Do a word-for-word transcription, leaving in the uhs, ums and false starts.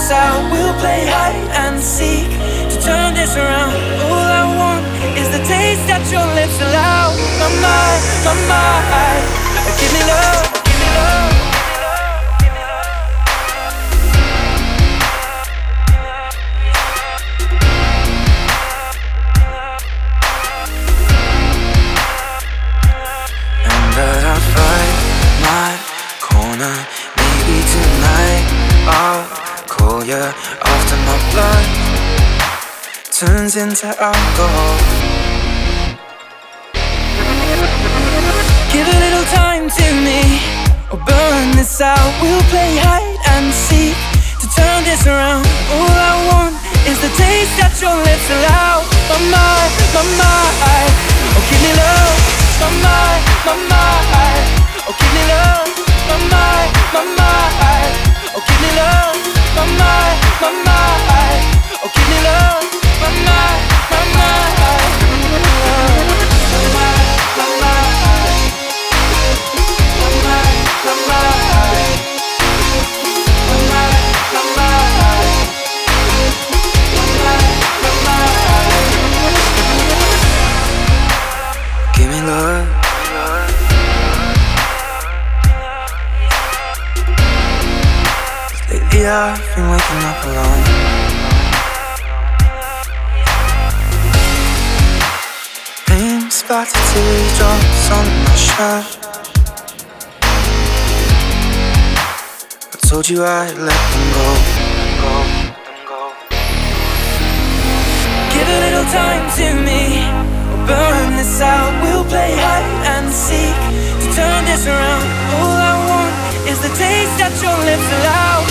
this out, we'll play hide and seek to turn this around. All I want is the taste that your lips allow. My mind, my mind, oh, give me love, give me love. And that I fight my corner. Maybe tonight I'll call you after my blood turns into alcohol. Give a little time to me, or burn this out. We'll play hide and seek to turn this around. All I want is the taste that your lips allow. My mind, my mind, oh give me love. My mind, my mind, oh give me love. My mind, my mind, oh give me love. My mind, my mind, oh give me love. My mind, my mind, my mind, my mind, my mind, my mind, my mind, my mind, my mind. Give me love. Lately I've been waking up alone. Pain splattered teardrops on my shirt. I told you I'd let them go, go, them go. Give a little time to me, or burn this out. We'll play hide and seek to turn this around. All I want is the taste that your lips allow.